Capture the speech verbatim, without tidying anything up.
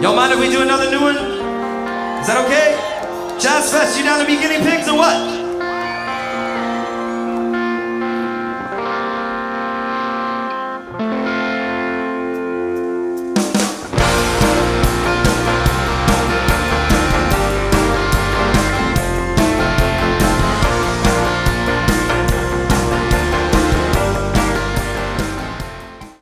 Y'all mind if we do another new one? Is that okay? Jazz Fest, you down to be guinea pigs or what?